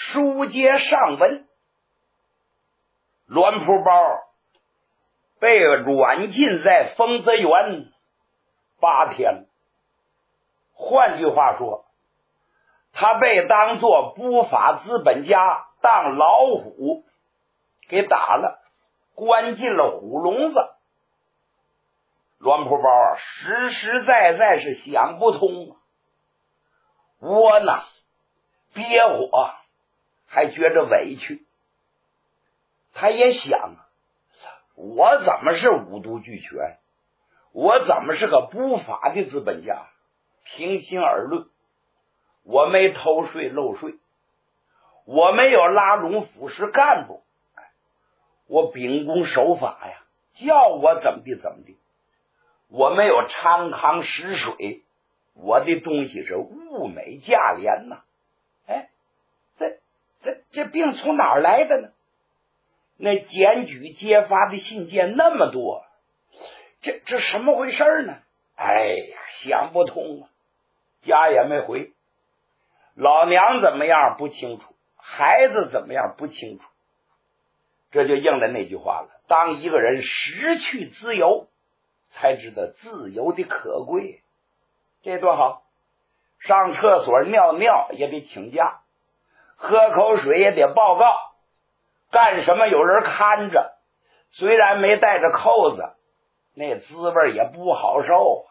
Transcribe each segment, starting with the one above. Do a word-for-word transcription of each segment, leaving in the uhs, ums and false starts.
书接上文，栾蒲包被软禁在丰泽园八天，换句话说，他被当作不法资本家当老虎给打了，关进了虎笼子。栾蒲包啊，实实在在是想不通，窝囊憋火，还觉着委屈。他也想，我怎么是五毒俱全？我怎么是个不法的资本家？平心而论，我没偷税漏税，我没有拉拢腐蚀干部，我秉公守法呀，叫我怎么地怎么地。我没有昌康实水，我的东西是物美价廉呐。哎，这这这病从哪儿来的呢？那检举揭发的信件那么多，这这什么回事呢？哎呀，想不通啊！家也没回，老娘怎么样不清楚，孩子怎么样不清楚，这就应了那句话了：当一个人失去自由，才知道自由的可贵。这多好，上厕所尿尿也得请假，喝口水也得报告，干什么有人看着，虽然没带着扣子，那滋味也不好受啊。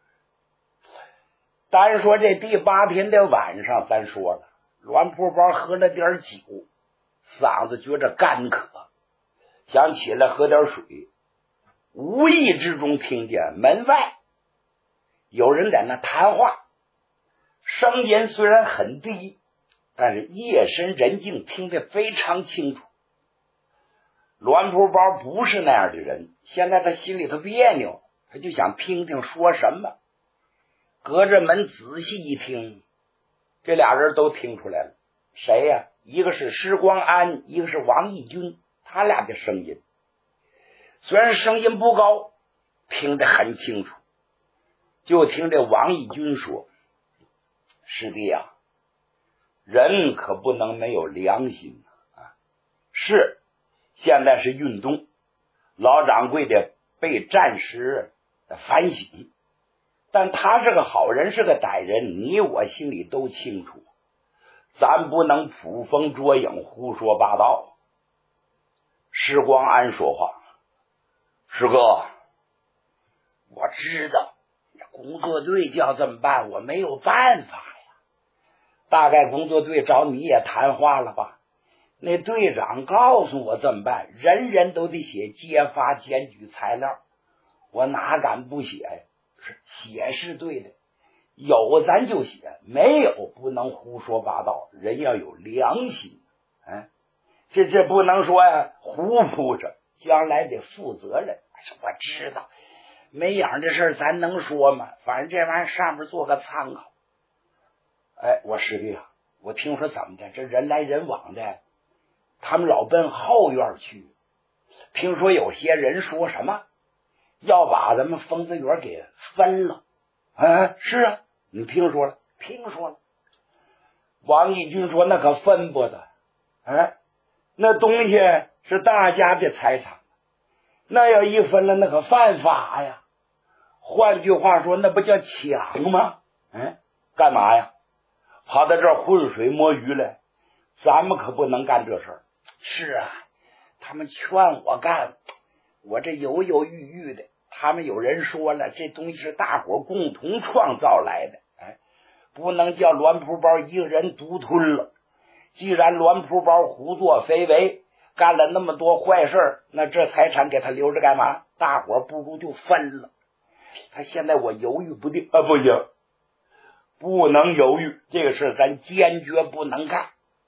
单说这第八天的晚上，咱说了，栾蒲包喝了点酒，嗓子觉着干渴，想起来喝点水，无意之中听见门外有人在那谈话，声音虽然很低，但是夜深人静，听得非常清楚。栾蒲包不是那样的人，现在他心里头别扭，他就想听听说什么。隔着门仔细一听，这俩人都听出来了，谁呀？一个是施光安，一个是王义军，他俩的声音虽然声音不高，听得很清楚。就听这王义军说：师弟啊，人可不能没有良心啊！是，现在是运动，老掌柜的被暂时反省，但他是个好人，是个歹人，你我心里都清楚，咱不能捕风捉影，胡说八道。施光安说话：师哥，我知道工作队就要这么办，我没有办法呀。大概工作队找你也谈话了吧？那队长告诉我这么办，人人都得写揭发检举材料，我哪敢不写呀？是写是对的，有咱就写，没有不能胡说八道，人要有良心。哎，这这不能说呀胡扑着，将来得负责任。我知道没样的事咱能说吗？反正这玩意儿上面做个参考。哎，我师弟啊，我听说怎么的，这人来人往的，他们老奔后院去，听说有些人说什么要把咱们丰泽园给分了。啊，是啊，你听说了？听说了。王义军说那可分不得，哎，那东西是大家的财产，那要一分了那可犯法呀。换句话说，那不叫抢吗？嗯，干嘛呀？跑到这儿浑水摸鱼来，咱们可不能干这事儿。是啊，他们劝我干，我这犹犹豫豫的。他们有人说了，这东西是大伙共同创造来的，哎，不能叫栾蒲包一个人独吞了。既然栾蒲包胡作非为，干了那么多坏事，那这财产给他留着干嘛？大伙不如就分了。他现在我犹豫不定啊，不行，不能犹豫，这个事咱坚决不能干。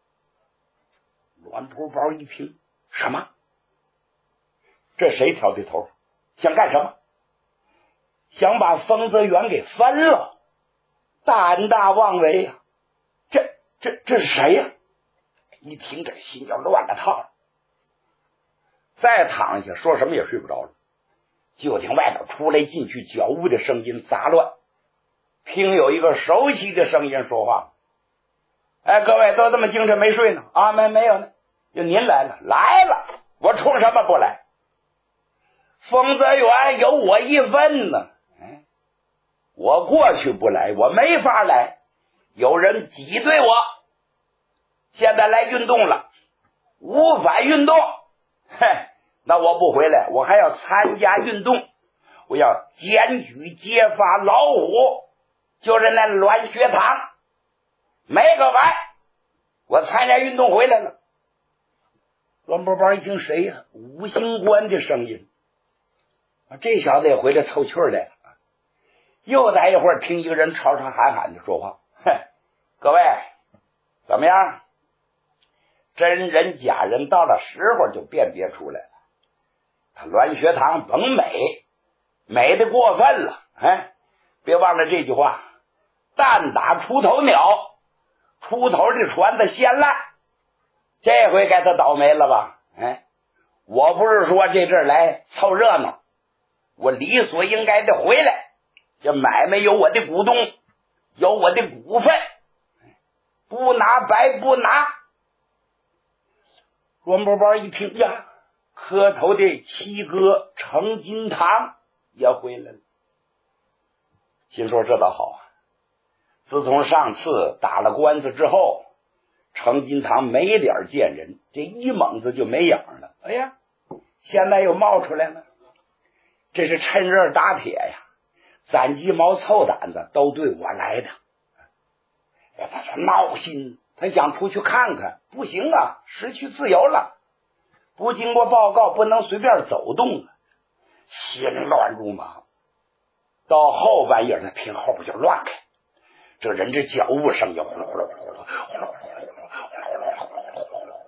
栾蒲包一听，什么？这谁挑的头？想干什么？想把丰泽园给分了？胆大妄为呀、啊！这这这是谁呀、啊？一听这心就乱了套了，再躺下说什么也睡不着了。就听外头出来进去脚步的声音杂乱，听有一个熟悉的声音说话： 哎，各位都这么精神没睡呢？啊，没没有呢。就您来了，来了，我冲什么不来？丰泽园有我一份呢。哎，我过去不来，我没法来，有人挤兑我。现在来运动了，无法运动。嘿，那我不回来，我还要参加运动，我要检举揭发老虎，就是那栾学堂，没个完。我参加运动回来了。栾波波一听，谁呀、啊？吴兴官的声音。这小子也回来凑趣来了。又待一会儿，听一个人吵吵喊喊的说话。哼，各位怎么样？真人假人到了时候就辨别出来了。他栾学堂甭美，美的过分了。哎，别忘了这句话：蛋打出头鸟，出头的船子先烂。这回该他倒霉了吧？哎，我不是说这阵来凑热闹，我理所应该的回来。这买卖有我的股东，有我的股份，不拿白不拿。栾波波一听呀，磕头的七哥程金堂也回来了，心说这倒好啊！自从上次打了官司之后，程金堂没脸见人，这一猛子就没影了。哎呀，现在又冒出来了，这是趁热打铁呀！攒鸡毛凑胆子都对我来的。哎，他说闹心，他想出去看看，不行啊，失去自由了，不经过报告不能随便走动了，心乱如麻。到后半夜他听后边就乱开，这人这脚步声就呼噜呼噜呼噜呼噜呼噜呼噜呼噜呼噜。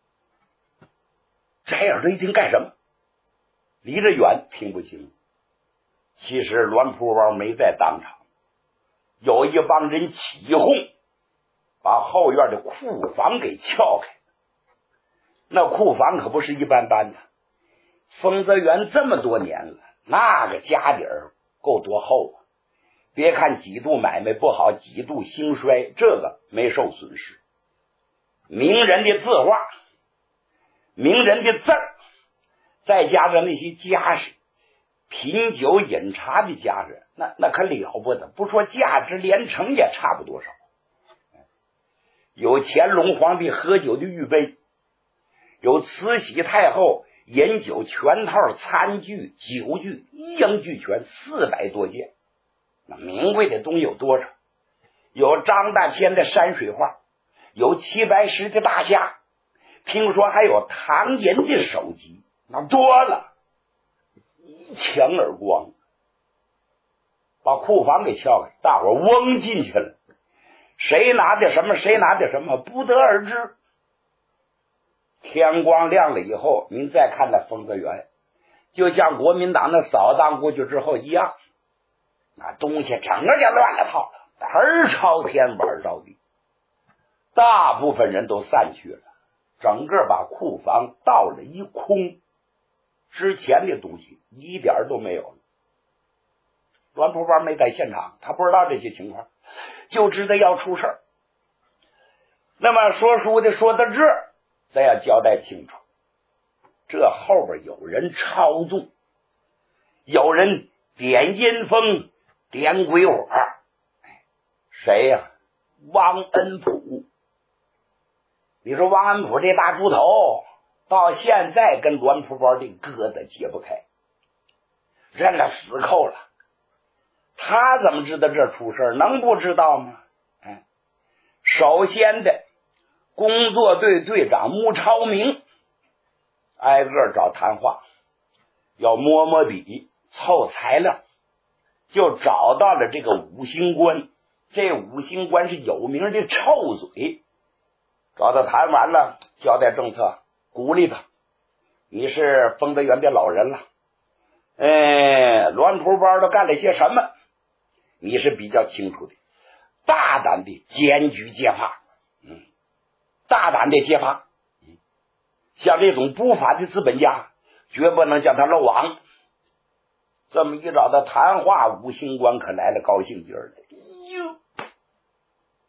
这样子一听干什么？离着远听不清。其实栾扑包没在当场，有一帮人起哄，把后院的库房给撬开。那库房可不是一般般的，丰泽园这么多年了，那个家底儿够多厚啊！别看几度买卖不好，几度兴衰，这个没受损失。名人的字画，名人的字儿，再加上那些家什，品酒饮茶的家人，那那可了不得，不说价值连城也差不多少。有乾隆皇帝喝酒的御杯，有慈禧太后饮酒全套餐具酒具一应俱全，四百多件。那名贵的东西有多少？有张大千的山水画，有齐白石的大虾，听说还有唐寅的手机，那多了，一枪而光，把库房给撬开，大伙嗡进去了。谁拿的什么，谁拿的什么，不得而知。天光亮了以后，您再看那丰泽园，就像国民党的扫荡过去之后一样，那东西整个就乱了套了，盆朝天碗着地，大部分人都散去了，整个把库房倒了一空，之前的东西一点都没有了。栾扑包没在现场，他不知道这些情况，就知道要出事儿。那么说书的说到这儿，咱要交代清楚，这后边有人操纵，有人点阴风点鬼火。谁呀、啊？汪恩溥。你说汪恩溥这大猪头到现在跟栾扑包的疙瘩解不开，认了死扣了。他怎么知道这出事？能不知道吗？哎，首先的工作队队长穆超明挨个找谈话，要摸摸底凑材料，就找到了这个五星官。这五星官是有名的臭嘴，找他谈完了，交代政策，鼓励他，你是丰泽园的老人了，哎，栾扑包都干了些什么，你是比较清楚的，大胆的检举揭发，嗯，大胆的揭发，嗯，像这种不法的资本家，绝不能叫他漏网。这么一找他谈话，五星官可来了高兴劲儿了，哟，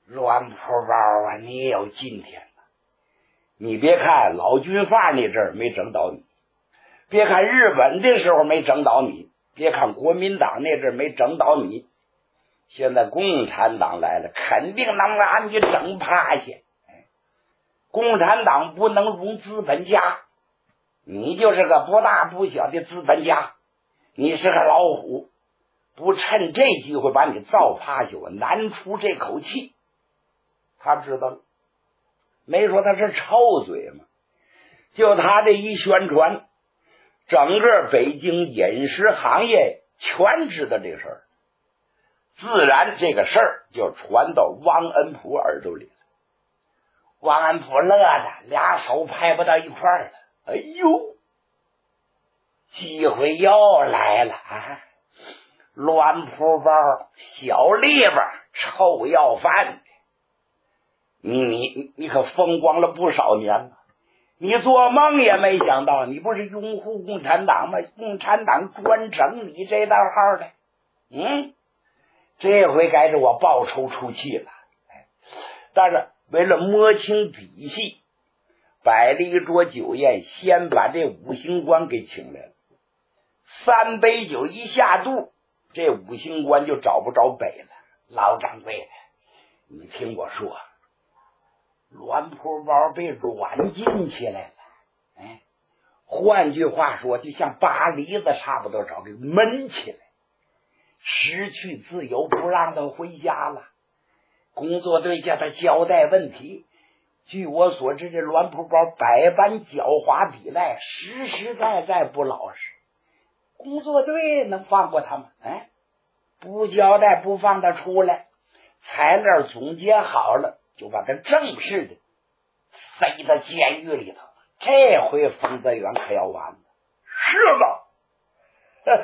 栾铺包啊，你也有今天了。你别看老军阀那阵儿没整倒你，别看日本的时候没整倒你，别看国民党那阵儿没整倒你，现在共产党来了，肯定能把你整趴下。共产党不能容资本家，你就是个不大不小的资本家，你是个老虎，不趁这机会把你造趴下，我难出这口气。他知道了，没说他是臭嘴嘛，就他这一宣传，整个北京饮食行业全知道这事儿，自然这个事儿就传到汪恩溥耳朵里了。汪恩溥乐的俩手拍不到一块儿了，哎呦，机会又来了啊！栾铺包小篱笆臭要饭，你你你可风光了不少年了，你做梦也没想到，你不是拥护共产党吗？共产党专整你这道号的，嗯，这回该是我报仇出气了。但是为了摸清底细，摆了一桌酒宴，先把这五星官给请来了。三杯酒一下肚，这五星官就找不着北了。老掌柜的，你听我说，栾铺包被软禁起来了。哎，换句话说，就像扒梨子差不多少给闷起来，失去自由，不让他回家了。工作队叫他交代问题，据我所知，这栾铺包百般狡猾抵赖，实实在在不老实。工作队能放过他吗？哎，不交代，不放他出来，材料总结好了，就把他正式的塞到监狱里头。这回冯泽元可要完了。是吗？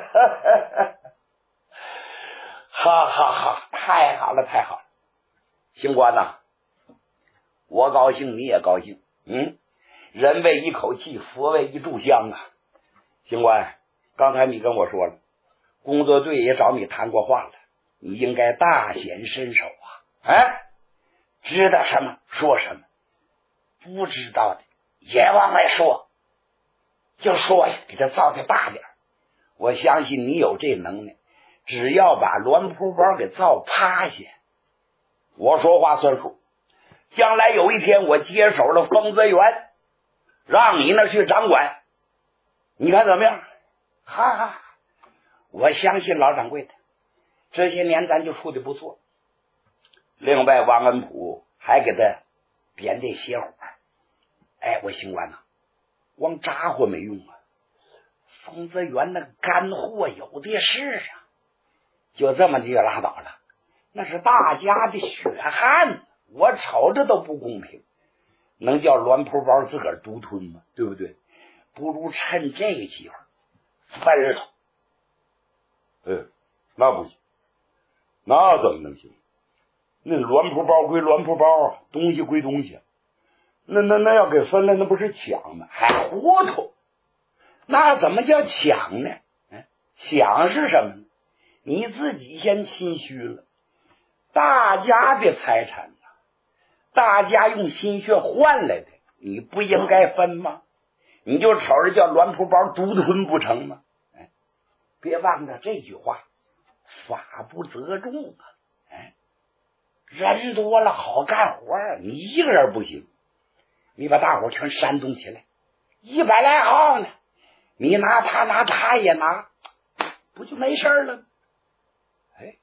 哈哈哈，太好了，太好了！星官呐，我高兴，你也高兴。嗯，人为一口气，佛为一炷香啊！星官，刚才你跟我说了，工作队也找你谈过话了，你应该大显身手啊！哎，知道什么说什么，不知道的也往外说，就说呀，给他造的大点。我相信你有这能耐，只要把栾铺包给造趴下，我说话算数。将来有一天我接手了丰泽园，让你那去掌管，你看怎么样？哈哈，我相信老掌柜的，这些年咱就处的不错。另外，王恩溥还给他编这邪火。哎，我星官呐，光咋呼没用啊！丰泽园那干货有的是啊，就这么就拉倒了，那是大家的血汗，我瞅着都不公平，能叫栾铺包自个儿独吞吗？对不对？不如趁这个机会分了。嗯，那不行，那怎么能行？那栾铺包归栾铺包，东西归东西，那那那要给分了，那不是抢吗？还糊涂？那怎么叫抢呢？嗯，抢是什么呢？你自己先心虚了，大家的财产呢，大家用心血换来的，你不应该分吗？你就瞅着叫栾铺包独吞不成吗？哎，别忘了这句话，法不责众啊！哎，人多了好干活，你一个人不行，你把大伙全煽动起来，一百来号呢，你拿他拿他也拿，不就没事了吗？哎，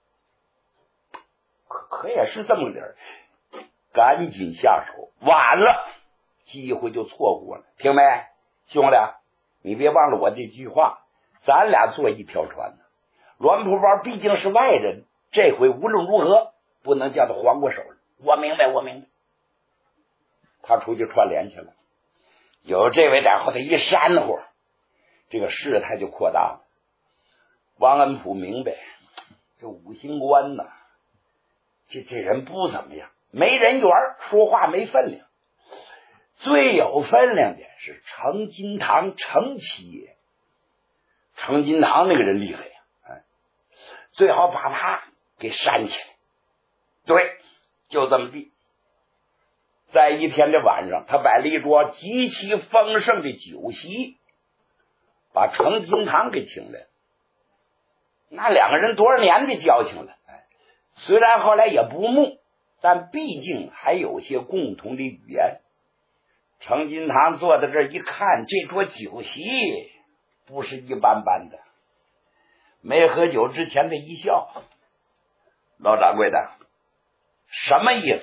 可可也是这么点儿，赶紧下手，晚了机会就错过了，听没？兄弟，你别忘了我这句话，咱俩坐一条船呢。栾铺包毕竟是外人，这回无论如何不能叫他还过手了。我明白，我明白。他出去串联去了，有这位在后头一煽乎，这个事态就扩大了。王恩溥明白，这五星官呢，这这人不怎么样，没人缘，说话没分量。最有分量的是程金堂程七爷，程金堂那个人厉害呀，哎，最好把他给煽起来。对， 就这么地，在一天的晚上，他摆了一桌极其丰盛的酒席，把程金堂给请来。那两个人多少年的交情了，虽然后来也不睦，但毕竟还有些共同的语言。程金堂坐在这一看，这桌酒席不是一般般的。没喝酒之前的一笑，老掌柜的，什么意思？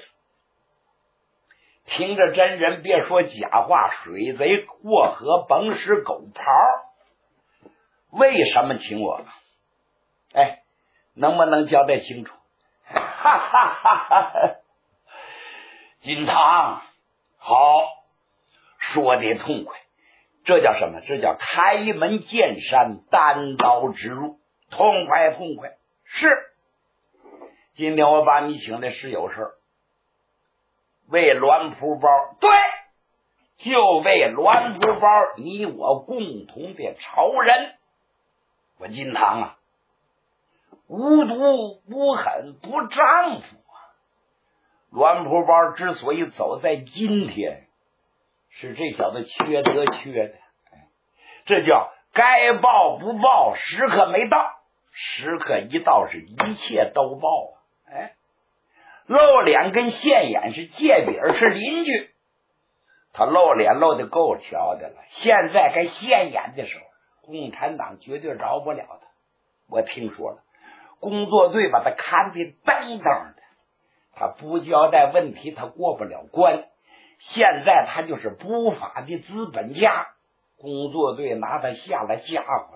听着真人别说假话，水贼过河甭使狗刨，为什么请我？哎，能不能交代清楚？哈哈哈哈！金堂，好，说得痛快，这叫什么？这叫开门见山，单刀直入，痛快痛快。是，今天我把你请来是有事儿，为栾铺包，对，就为栾铺包，你我共同的仇人。我金堂啊，无毒无狠不丈夫啊！栾铺包之所以走在今天，是这小子缺德缺的，这叫该报不报，时刻没到，时刻一到是一切都报啊！哎，露脸跟现眼是借饼是邻居，他露脸露的够瞧的了，现在该现眼的时候，共产党绝对饶不了他。我听说了，工作队把他看得登登的，他不交代问题他过不了关，现在他就是不法的资本家，工作队拿他下了家伙了。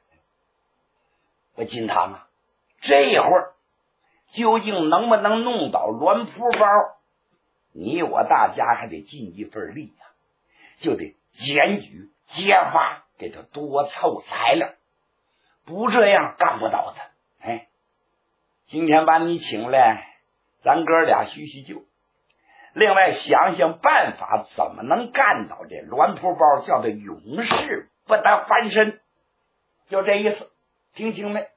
我金堂啊，这会儿究竟能不能弄倒栾铺包，你我大家还得尽一份力呀、啊，就得检举揭发，给他多凑材料，不这样干不倒他。哎，今天把你请来，咱哥俩叙叙旧，另外想想办法，怎么能干倒这栾铺包，叫他永世不得翻身，就这意思，听清没？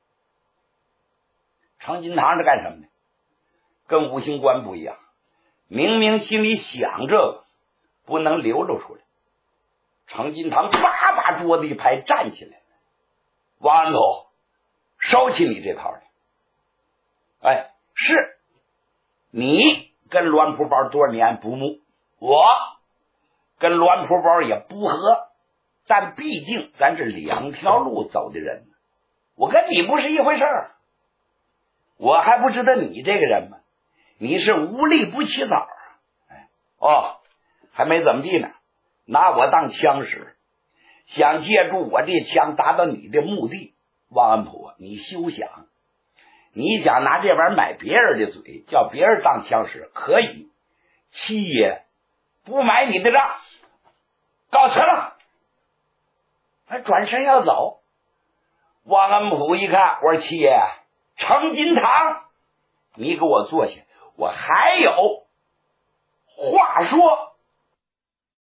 程金堂是干什么的？跟五行官不一样，明明心里想这个，不能流露出来。程金堂叭把桌子一拍，站起来，王安头，收起你这套来。哎，是你跟栾铺包多年不睦，我跟栾铺包也不和，但毕竟咱是两条路走的人，我跟你不是一回事儿。我还不知道你这个人吗？你是无利不起早啊！哎，哦，还没怎么地呢，拿我当枪使，想借助我这枪达到你的目的。王安普，你休想！你想拿这玩意儿买别人的嘴，叫别人当枪使，可以，七爷不买你的账，告辞了。他转身要走，王安普一看，我说七爷，程金堂，你给我坐下，我还有话说。